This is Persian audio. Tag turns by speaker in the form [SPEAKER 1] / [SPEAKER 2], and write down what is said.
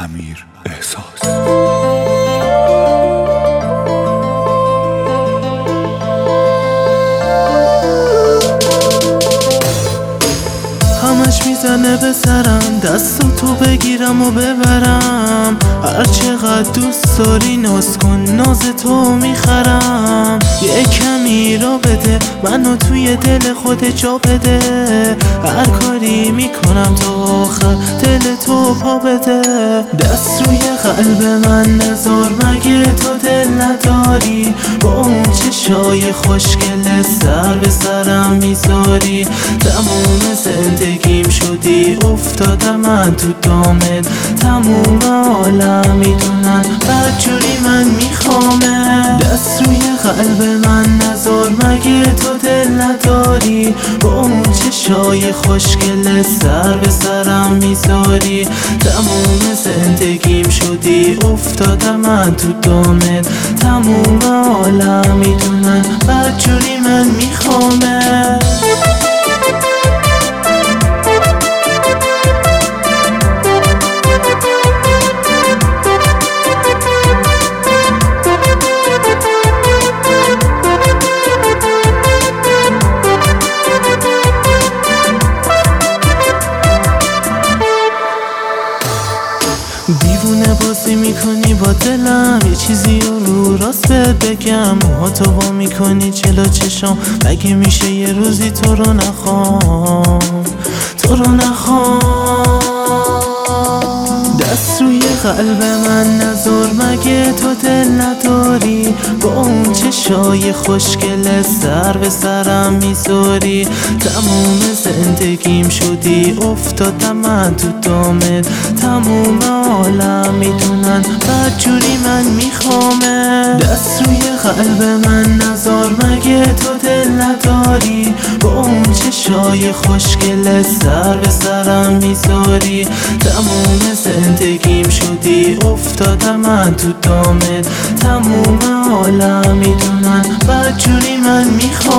[SPEAKER 1] امیر احساس.
[SPEAKER 2] همش میزنه به سرم، دستو تو بگیرم و ببرم. هر چقدر دوست داری ناز کن، ناز تو میخرم. یه کمی را بده، منو توی دل خود جا بده. هر کاری میکنم تا آخر دل تو پا بده. دست روی قلب من نذار، مگه تو دل نداری؟ با اون چشای خوشگل سر به سرم میذاری. تموم زندگیم شدی، افتادم من تو دامت. تموم عالم میدونن بدجوری من میخوامه. دست روی قلب من نذار، مگه تو دل نداری؟ با اون چشای خوشگل سر به سرم میذاری. تموم زندگیم شدی، افتادم من تو دامت. تموم عالم میدونن بدجوری من میخوامه. دیوونه بازی میکنی با دلم، یه چیزی رو راست بهت بگم. موهاتو وا میکنی جلو چشام، مگه میشه یه روزی تو رو نخوام، تو رو نخوام. دست روی قلب من نذار، مگه تو دل نداری؟ با اون چشای خوشگل سر به سرم میذاری. تموم زندگیم شدی، افتادم من تو دامت. تموم عالم میدونن بدجوری من میخوامه. دست روی قلب من نذار، مگه تو دل نداری؟ با اون چشای خوشگل سر به سرم میذاری. تموم زندگیم شدی، افتادم من تو دامت. تموم عالم میدونن بدجوری من میخوام.